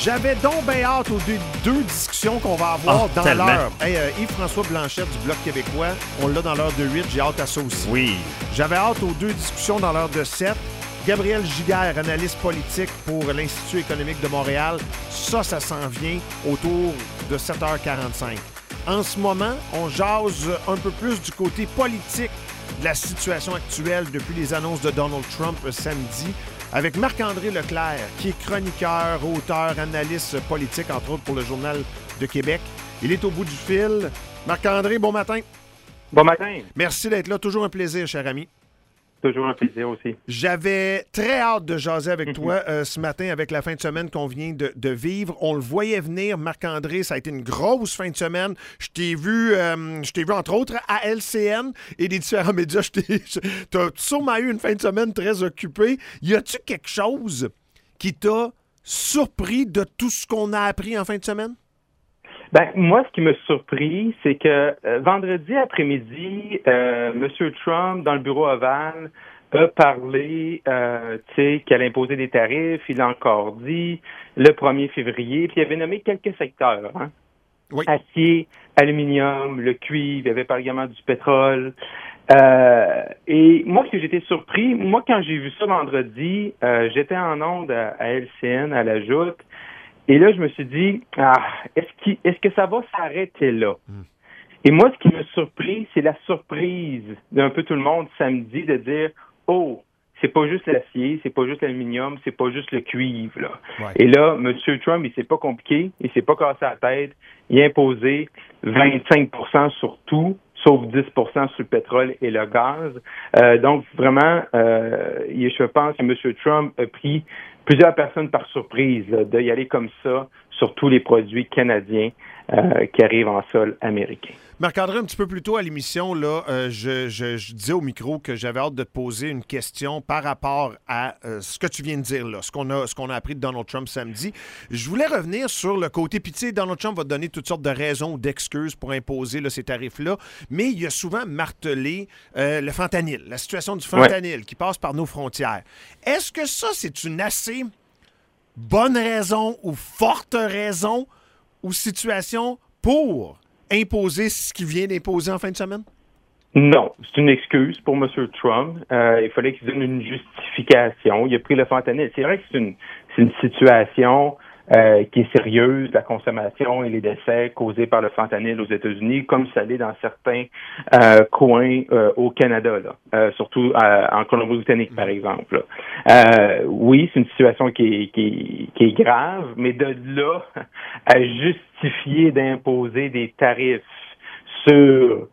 J'avais donc bien hâte aux deux discussions qu'on va avoir dans tellement. l'heure. Hey, Yves-François Blanchette du Bloc québécois, on l'a dans l'heure de 8, j'ai hâte à ça aussi. Oui. J'avais hâte aux deux discussions dans l'heure de 7. Gabriel Giguère, analyste politique pour l'Institut économique de Montréal. Ça s'en vient autour de 7h45. En ce moment, on jase un peu plus du côté politique de la situation actuelle depuis les annonces de Donald Trump samedi avec Marc-André Leclerc, qui est chroniqueur, auteur, analyste politique, entre autres pour le Journal de Québec. Il est au bout du fil. Marc-André, bon matin. Bon matin. Merci d'être là. Toujours un plaisir, cher ami. Toujours un plaisir aussi. J'avais très hâte de jaser avec toi ce matin, avec la fin de semaine qu'on vient de vivre. On le voyait venir, Marc-André, ça a été une grosse fin de semaine. Je t'ai vu entre autres à LCN et des différents médias. Tu as sûrement eu une fin de semaine très occupée. Y a-tu quelque chose qui t'a surpris de tout ce qu'on a appris en fin de semaine? Ben, moi, ce qui m'a surpris, c'est que vendredi après-midi, M. Trump, dans le bureau ovale, a parlé, qu'elle allait imposer des tarifs. Il l'a encore dit le 1er février. Puis il avait nommé quelques secteurs. Hein? Oui. Acier, aluminium, le cuivre. Il avait parlé également du pétrole. Et moi, ce que j'étais surpris, quand j'ai vu ça vendredi, j'étais en onde à LCN, à la Joute. Et là, je me suis dit, est-ce que ça va s'arrêter là? Et moi, ce qui m'a surpris, c'est la surprise d'un peu tout le monde samedi de dire, oh, c'est pas juste l'acier, c'est pas juste l'aluminium, c'est pas juste le cuivre, là. Ouais. Et là, M. Trump, il s'est pas compliqué, il s'est pas cassé la tête, il a imposé 25% sur tout, sauf 10% sur le pétrole et le gaz. Donc, vraiment, je pense que M. Trump a pris plusieurs personnes par surprise d'y aller comme ça sur tous les produits canadiens qui arrivent en sol américain. Marc-André, un petit peu plus tôt à l'émission, là, je disais au micro que j'avais hâte de te poser une question par rapport à ce que tu viens de dire, là, ce qu'on a appris de Donald Trump samedi. Je voulais revenir sur le côté, puis tu sais, Donald Trump va te donner toutes sortes de raisons ou d'excuses pour imposer là, ces tarifs-là, mais il a souvent martelé le fentanyl, la situation du fentanyl qui passe par nos frontières. Est-ce que ça, c'est une assez bonne raison ou forte raison ou situation pour imposer ce qu'il vient d'imposer en fin de semaine? Non, c'est une excuse pour M. Trump. Il fallait qu'il donne une justification. Il a pris le fentanyl. C'est vrai que c'est une situation qui est sérieuse, la consommation et les décès causés par le fentanyl aux États-Unis, comme ça l'est dans certains coins au Canada, là, surtout en Colombie-Britannique, par exemple. Oui, c'est une situation qui est grave, mais de là à justifier d'imposer des tarifs sur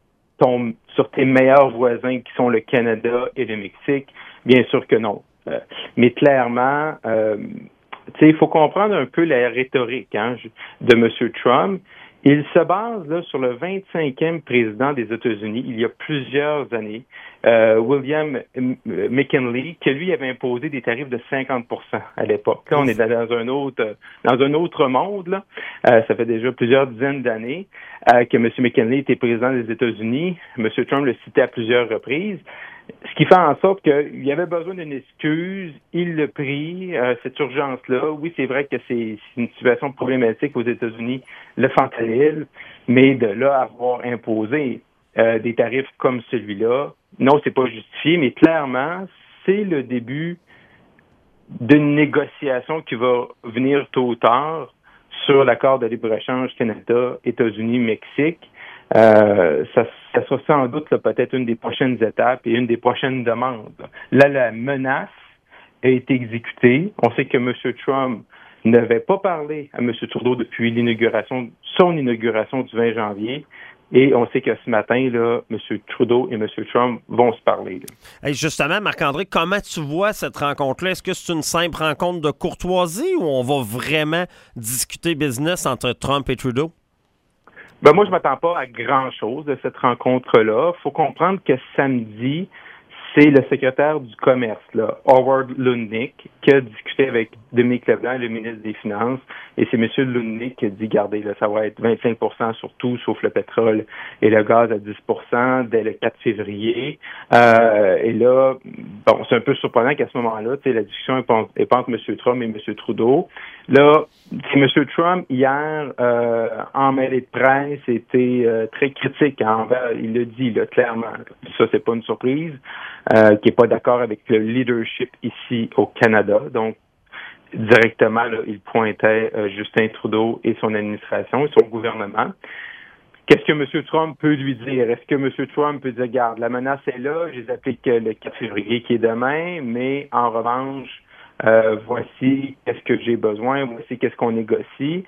tes meilleurs voisins qui sont le Canada et le Mexique, bien sûr que non. Mais clairement, il faut comprendre un peu la rhétorique de M. Trump. Il se base là sur le 25e président des États-Unis, il y a plusieurs années, William McKinley, que lui avait imposé des tarifs de 50% à l'époque. Là, on est dans un autre monde. Là. Ça fait déjà plusieurs dizaines d'années que M. McKinley était président des États-Unis. M. Trump le citait à plusieurs reprises. Ce qui fait en sorte qu'il y avait besoin d'une excuse, il l'a pris, cette urgence-là. Oui, c'est vrai que c'est une situation problématique aux États-Unis, le fentanyl, mais de là à avoir imposé des tarifs comme celui-là, non, c'est pas justifié, mais clairement, c'est le début d'une négociation qui va venir tôt ou tard sur l'accord de libre-échange Canada, États-Unis, Mexique. Ça sera sans doute là, peut-être une des prochaines étapes et une des prochaines demandes. Là, la menace a été exécutée. On sait que M. Trump n'avait pas parlé à M. Trudeau depuis son inauguration du 20 janvier. Et on sait que ce matin, là, M. Trudeau et M. Trump vont se parler. Hey, justement, Marc-André, comment tu vois cette rencontre-là? Est-ce que c'est une simple rencontre de courtoisie ou on va vraiment discuter business entre Trump et Trudeau? Ben moi, je m'attends pas à grand-chose de cette rencontre-là. Il faut comprendre que samedi, c'est le secrétaire du commerce, là, Howard Lutnick, qui a discuté avec Dominique Leblanc, le ministre des Finances, et c'est M. Lutnick qui a dit, regardez, là, ça va être 25% sur tout, sauf le pétrole et le gaz à 10% dès le 4 février. Et là, bon, c'est un peu surprenant qu'à ce moment-là, la discussion est pas entre M. Trump et M. Trudeau. Là, M. Trump, hier, en mêlée de presse, était très critique envers, il le dit là, clairement. Ça, c'est pas une surprise, qui est pas d'accord avec le leadership ici au Canada. Donc, directement, là, il pointait Justin Trudeau et son administration et son gouvernement. Qu'est-ce que M. Trump peut lui dire? Est-ce que M. Trump peut dire, regarde, la menace est là, je les applique le 4 février qui est demain, mais en revanche, voici qu'est-ce que j'ai besoin, voici qu'est-ce qu'on négocie.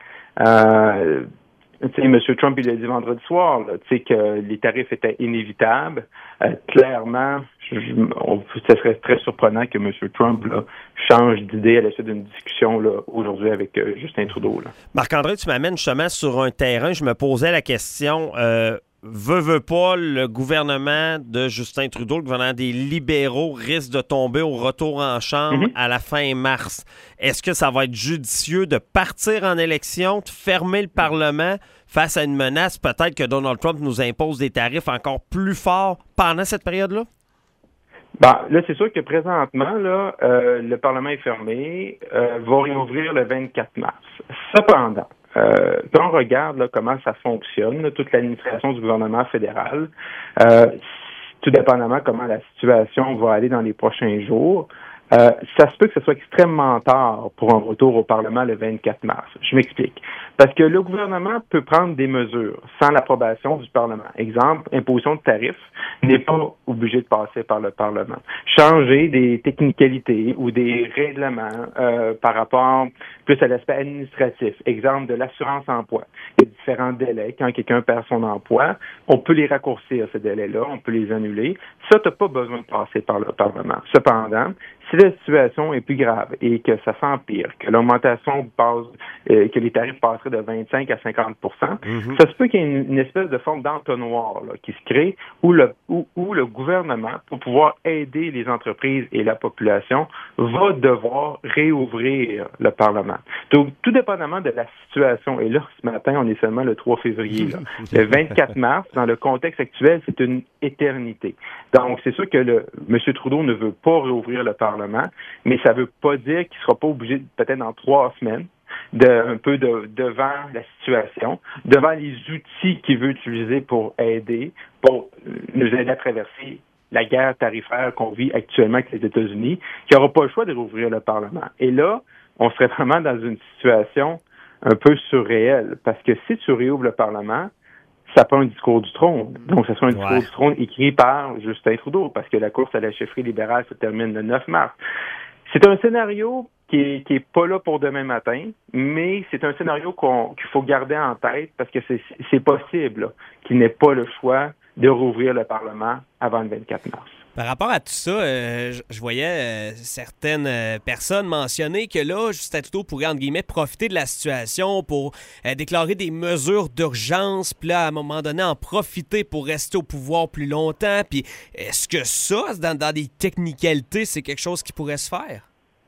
M. Trump, il l'a dit vendredi soir, que les tarifs étaient inévitables. Clairement, ce serait très surprenant que M. Trump là, change d'idée à la suite d'une discussion là, aujourd'hui avec Justin Trudeau. Là. Marc-André, tu m'amènes justement sur un terrain. Je me posais la question, veut pas, le gouvernement de Justin Trudeau, le gouvernement des libéraux, risque de tomber au retour en chambre à la fin mars. Est-ce que ça va être judicieux de partir en élection, de fermer le Parlement face à une menace, peut-être que Donald Trump nous impose des tarifs encore plus forts pendant cette période-là? Là, c'est sûr que présentement, là, le Parlement est fermé, va réouvrir le 24 mars. Cependant, quand on regarde là, comment ça fonctionne, là, toute l'administration du gouvernement fédéral, tout dépendamment comment la situation va aller dans les prochains jours, ça se peut que ce soit extrêmement tard pour un retour au Parlement le 24 mars. Je m'explique. Parce que le gouvernement peut prendre des mesures sans l'approbation du Parlement. Exemple, imposition de tarifs n'est pas obligé de passer par le Parlement. Changer des technicalités ou des règlements par rapport plus à l'aspect administratif. Exemple, de l'assurance-emploi. Il y a différents délais. Quand quelqu'un perd son emploi, on peut les raccourcir, ces délais-là. On peut les annuler. Ça, tu n'as pas besoin de passer par le Parlement. Cependant, si la situation est plus grave et que ça s'empire, que l'augmentation passe, que les tarifs passeraient de 25 à 50 ça se peut qu'il y ait une espèce de forme d'entonnoir là, qui se crée où le gouvernement, pour pouvoir aider les entreprises et la population, va devoir réouvrir le Parlement. Donc, tout dépendamment de la situation, et là, ce matin, on est seulement le 3 février. Là. Le 24 mars, dans le contexte actuel, c'est une éternité. Donc, c'est sûr que M. Trudeau ne veut pas réouvrir le Parlement, mais ça ne veut pas dire qu'il ne sera pas obligé, peut-être dans 3 semaines, devant la situation, devant les outils qu'il veut utiliser pour aider, pour nous aider à traverser la guerre tarifaire qu'on vit actuellement avec les États-Unis, qui n'aura pas le choix de rouvrir le Parlement. Et là, on serait vraiment dans une situation un peu surréelle, parce que si tu réouvres le Parlement, ça prend un discours du trône. Donc, ce sera un discours du trône écrit par Justin Trudeau, parce que la course à la chefferie libérale se termine le 9 mars. C'est un scénario qui est pas là pour demain matin, mais c'est un scénario qu'il faut garder en tête, parce que c'est possible là, qu'il n'ait pas le choix de rouvrir le Parlement avant le 24 mars. Par rapport à tout ça, je voyais certaines personnes mentionner que là, Justin Trudeau pourrait, entre guillemets, profiter de la situation pour déclarer des mesures d'urgence, puis là, à un moment donné, en profiter pour rester au pouvoir plus longtemps. Puis est-ce que ça, dans des technicalités, c'est quelque chose qui pourrait se faire?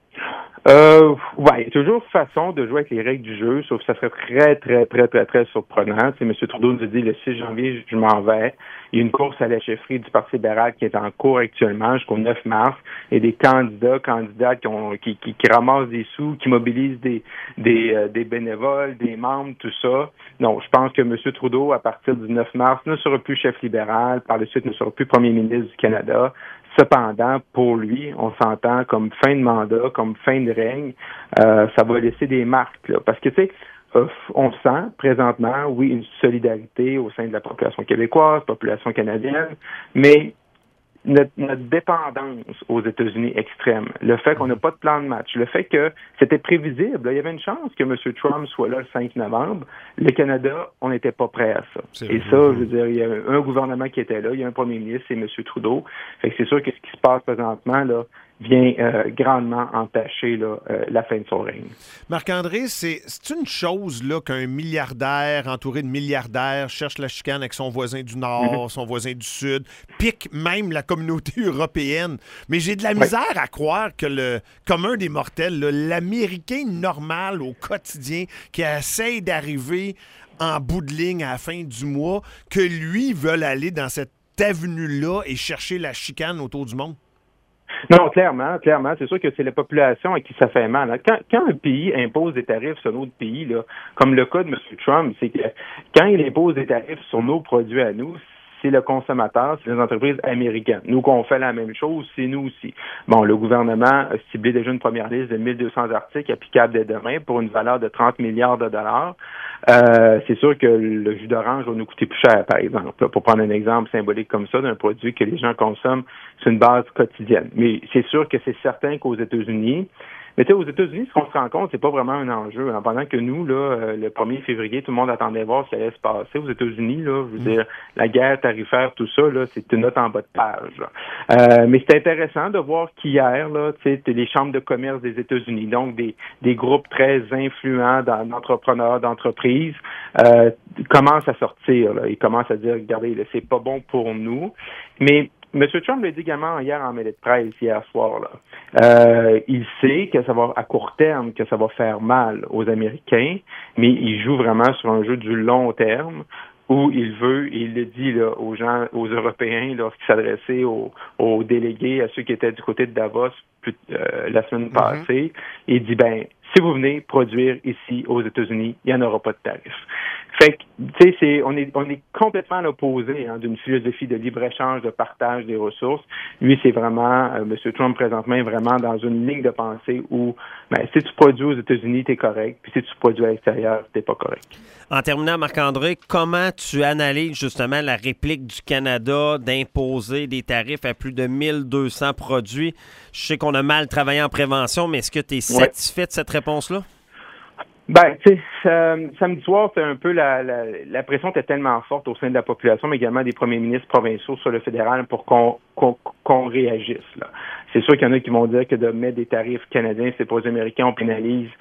Ouais, il y a toujours façon de jouer avec les règles du jeu, sauf que ça serait très, très, très, très, très surprenant. M. Trudeau nous a dit le 6 janvier, je m'en vais. Il y a une course à la chefferie du Parti libéral qui est en cours actuellement jusqu'au 9 mars. Il y a des candidates qui ramassent des sous, qui mobilisent des bénévoles, des membres, tout ça. Donc, je pense que M. Trudeau, à partir du 9 mars, ne sera plus chef libéral, par la suite ne sera plus premier ministre du Canada. Cependant, pour lui, on s'entend comme fin de mandat, comme fin de règne, ça va laisser des marques, là. Parce que, tu sais, on sent présentement, oui, une solidarité au sein de la population québécoise, population canadienne, mais notre dépendance aux États-Unis extrême, le fait qu'on n'a pas de plan de match, le fait que c'était prévisible, là, il y avait une chance que M. Trump soit là le 5 novembre, le Canada, on n'était pas prêt à ça. Et ça, je veux dire, il y a un gouvernement qui était là, il y a un premier ministre, c'est M. Trudeau. Fait que c'est sûr que ce qui se passe présentement, là, vient grandement entacher la fin de son règne. Marc-André, c'est une chose là qu'un milliardaire entouré de milliardaires cherche la chicane avec son voisin du Nord, son voisin du Sud, pique même la communauté européenne. Mais j'ai de la misère à croire que le commun des mortels, là, l'Américain normal au quotidien qui essaie d'arriver en bout de ligne à la fin du mois, que lui veut aller dans cette avenue-là et chercher la chicane autour du monde. Non, clairement. C'est sûr que c'est la population à qui ça fait mal. Quand un pays impose des tarifs sur un autre pays, là, comme le cas de M. Trump, c'est que quand il impose des tarifs sur nos produits à nous, c'est le consommateur, c'est les entreprises américaines. Nous, qu'on fait la même chose, c'est nous aussi. Bon, le gouvernement a ciblé déjà une première liste de 1200 articles applicables dès demain pour une valeur de 30 milliards de dollars. C'est sûr que le jus d'orange va nous coûter plus cher, par exemple, là, pour prendre un exemple symbolique comme ça d'un produit que les gens consomment sur une base quotidienne. Mais c'est sûr que c'est certain qu'aux États-Unis, mais tu sais, aux États-Unis, ce qu'on se rend compte, c'est pas vraiment un enjeu. Pendant que nous, là, le 1er février, tout le monde attendait voir ce qui allait se passer aux États-Unis, là, je veux dire, la guerre tarifaire, tout ça, là, c'est une note en bas de page. Mais c'est intéressant de voir qu'hier, là, tu sais, les chambres de commerce des États-Unis, donc des groupes très influents d'entrepreneurs, d'entreprises, commencent à sortir, là. Ils commencent à dire, regardez, là, c'est pas bon pour nous. Mais M. Trump l'a dit également hier en mêlée de presse, hier soir, là. Il sait que ça va, à court terme, que ça va faire mal aux Américains, mais il joue vraiment sur un jeu du long terme où il veut, et il le dit là, aux gens, aux Européens, lorsqu'il s'adressait aux délégués, à ceux qui étaient du côté de Davos la semaine passée, il dit, si vous venez produire ici aux États-Unis, il n'y en aura pas de tarif. Fait que, tu sais, on est complètement à l'opposé d'une philosophie de libre-échange, de partage des ressources. Lui, c'est vraiment, M. Trump présentement est vraiment dans une ligne de pensée où, si tu produis aux États-Unis, t'es correct, puis si tu produis à l'extérieur, t'es pas correct. En terminant, Marc-André, comment tu analyses justement la réplique du Canada d'imposer des tarifs à plus de 1200 produits? Je sais qu'on a mal travaillé en prévention, mais est-ce que tu es satisfait de cette réponse-là? Tu sais, samedi soir, c'est un peu la pression était tellement forte au sein de la population, mais également des premiers ministres provinciaux sur le fédéral pour qu'on réagisse, là. C'est sûr qu'il y en a qui vont dire que de mettre des tarifs canadiens, c'est pour les Américains, on pénalise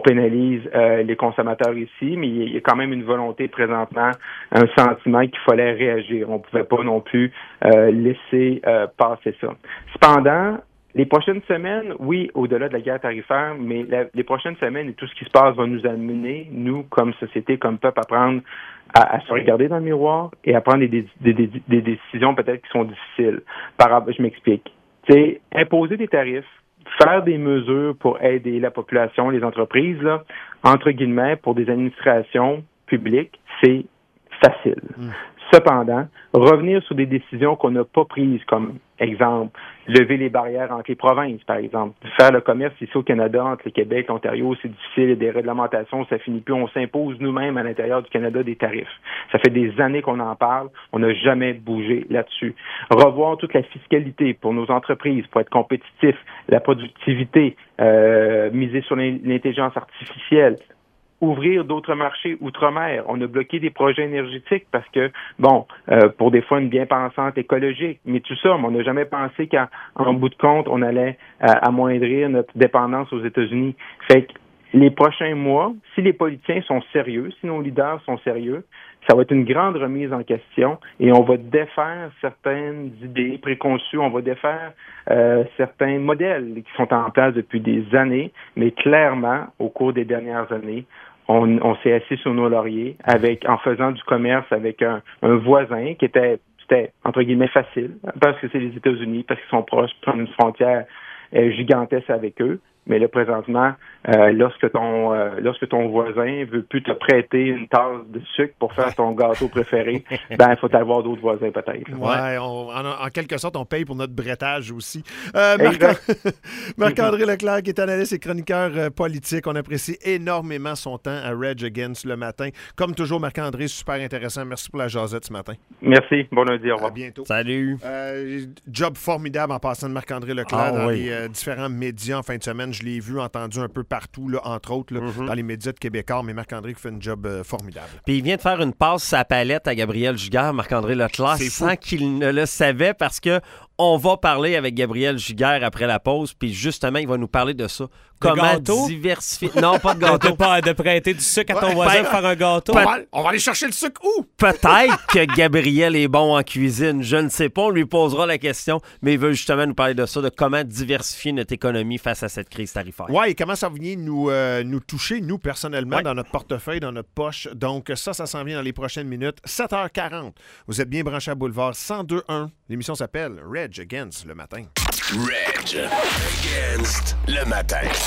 les consommateurs ici, mais il y a quand même une volonté présentement, un sentiment qu'il fallait réagir. On pouvait pas non plus laisser passer ça. Cependant, les prochaines semaines, oui, au-delà de la guerre tarifaire, mais les prochaines semaines et tout ce qui se passe va nous amener, nous, comme société, comme peuple, à se regarder dans le miroir et à prendre des décisions peut-être qui sont difficiles. Je m'explique. C'est imposer des tarifs, faire des mesures pour aider la population, les entreprises, là, entre guillemets, pour des administrations publiques, c'est facile. Cependant, revenir sur des décisions qu'on n'a pas prises, comme exemple, lever les barrières entre les provinces, par exemple. Faire le commerce ici au Canada, entre le Québec et l'Ontario, c'est difficile, il y a des réglementations, ça finit plus. On s'impose nous-mêmes à l'intérieur du Canada des tarifs. Ça fait des années qu'on en parle, on n'a jamais bougé là-dessus. Revoir toute la fiscalité pour nos entreprises, pour être compétitifs, la productivité, miser sur l'intelligence artificielle, ouvrir d'autres marchés outre-mer. On a bloqué des projets énergétiques parce que, pour des fois une bien-pensante écologique, mais tout ça, on n'a jamais pensé qu'en bout de compte, on allait amoindrir notre dépendance aux États-Unis. Fait que les prochains mois, si les politiciens sont sérieux, si nos leaders sont sérieux, ça va être une grande remise en question et on va défaire certaines idées préconçues, on va défaire certains modèles qui sont en place depuis des années, mais clairement, au cours des dernières années, on s'est assis sur nos lauriers en faisant du commerce avec un voisin c'était entre guillemets facile, parce que c'est les États-Unis, parce qu'ils sont proches, prendre une frontière gigantesque avec eux. Mais là, présentement, lorsque ton voisin veut plus te prêter une tasse de sucre pour faire ton gâteau préféré, il faut avoir d'autres voisins peut-être. Ouais, en quelque sorte, on paye pour notre brettage aussi. Marc-André Leclerc, qui est analyste et chroniqueur politique. On apprécie énormément son temps à Rage Against le matin. Comme toujours, Marc-André, super intéressant. Merci pour la jasette ce matin. Merci. Bon lundi. Au revoir. À bientôt. Salut. Job formidable en passant de Marc-André Leclerc dans les différents médias en fin de semaine. Je l'ai vu, entendu un peu partout, là, entre autres, là, dans les médias de Québécois, mais Marc-André qui fait un job formidable. Puis il vient de faire une passe sa palette à Gabriel Giguère, Marc-André Leclerc, sans qu'il ne le savait, parce que On va parler avec Gabriel Giguère après la pause, puis justement, il va nous parler de ça. Comment diversifier... Non, pas de gâteau. De prêter du sucre à ton voisin pour faire un gâteau. On va aller chercher le sucre où? Peut-être que Gabriel est bon en cuisine. Je ne sais pas, on lui posera la question, mais il veut justement nous parler de ça, de comment diversifier notre économie face à cette crise tarifaire. Oui, et comment ça vient nous toucher, nous, personnellement, dans notre portefeuille, dans notre poche. Donc, ça s'en vient dans les prochaines minutes. 7h40. Vous êtes bien branchés à Boulevard 102.1. L'émission s'appelle Reg Against le matin. Reg Against le matin.